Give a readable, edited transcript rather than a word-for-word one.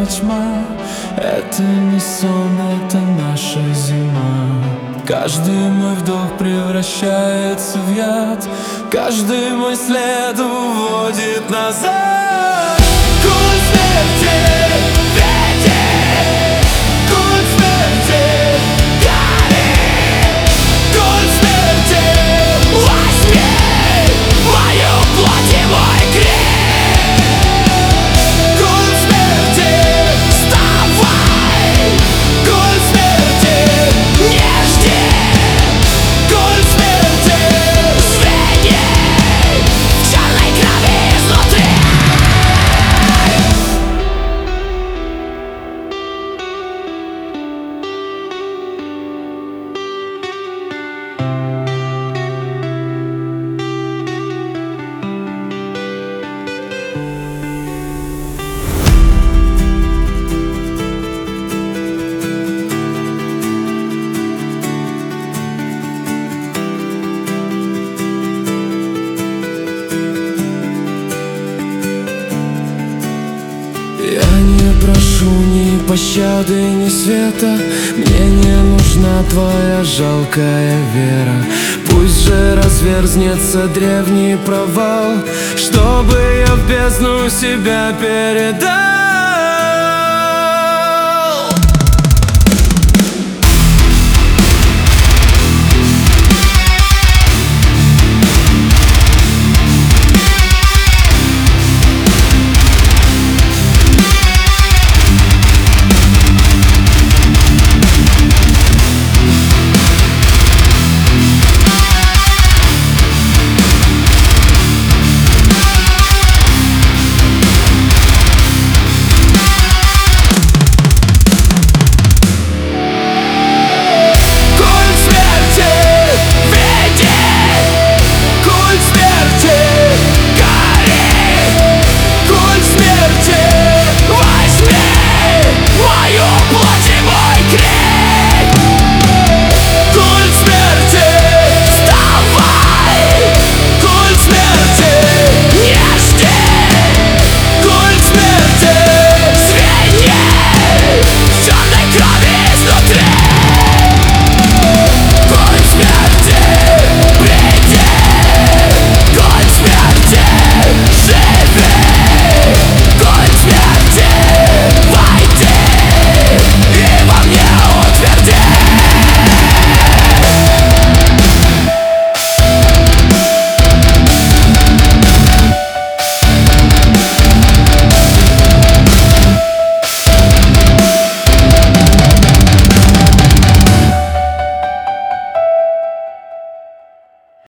тьма. Это не сон, это наша зима. Каждый мой вдох превращается в яд, каждый мой след уводит назад. Культ смерти, ветер, культ смерти, гори, культ смерти, возьми мою плоть и мой грех. Культ смерти, вставай, культ смерти, не жди, культ смерти, звеньи в черной крови изнутри. Я не прошу ни пощады, ни света. Мне не нужна твоя жалкая вера. Пусть же разверзнется древний провал, чтобы я в бездну себя передал.